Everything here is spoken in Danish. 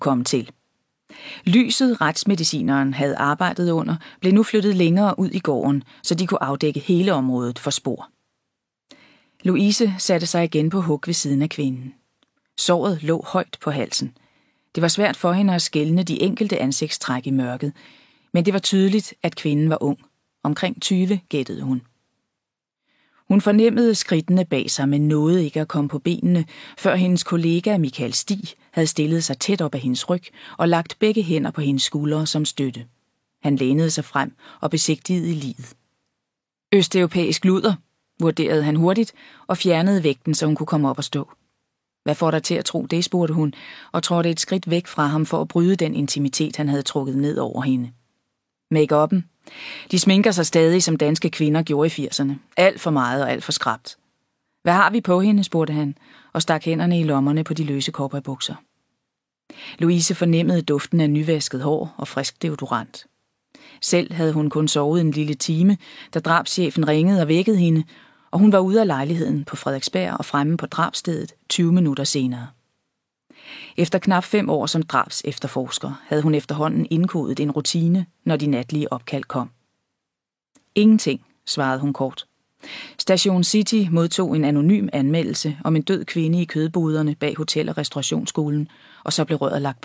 komme til. Lyset, retsmedicineren havde arbejdet under, blev nu flyttet længere ud i gården, så de kunne afdække hele området for spor. Louise satte sig igen på hug ved siden af kvinden. Såret lå højt på halsen. Det var svært for hende at skelne de enkelte ansigtstræk i mørket, men det var tydeligt, at kvinden var ung. Omkring 20 gættede hun. Hun fornemmede skridtene bag sig, men nåede ikke at komme på benene, før hendes kollega Michael Stig havde stillet sig tæt op ad hendes ryg og lagt begge hænder på hendes skuldre som støtte. Han lænede sig frem og besigtigede liget. Østeuropæisk luder, vurderede han hurtigt og fjernede vægten, så hun kunne komme op og stå. Hvad får dig til at tro det, spurgte hun, og trådte et skridt væk fra ham for at bryde den intimitet, han havde trukket ned over hende. Make-up'en. De sminker sig stadig, som danske kvinder gjorde i 80'erne. Alt for meget og alt for skrapt. Hvad har vi på hende, spurgte han, og stak hænderne i lommerne på de løse cowboybukser. Louise fornemmede duften af nyvasket hår og frisk deodorant. Selv havde hun kun sovet en lille time, da drabschefen ringede og vækkede hende, og hun var ude af lejligheden på Frederiksberg og fremme på drabsstedet 20 minutter senere. Efter knap 5 år som drabsefterforsker havde hun efterhånden indkodet en rutine, når de natlige opkald kom. Ingenting, svarede hun kort. Station City modtog en anonym anmeldelse om en død kvinde i kødboderne bag hotel- og restaurationsskolen, og så blev røret lagt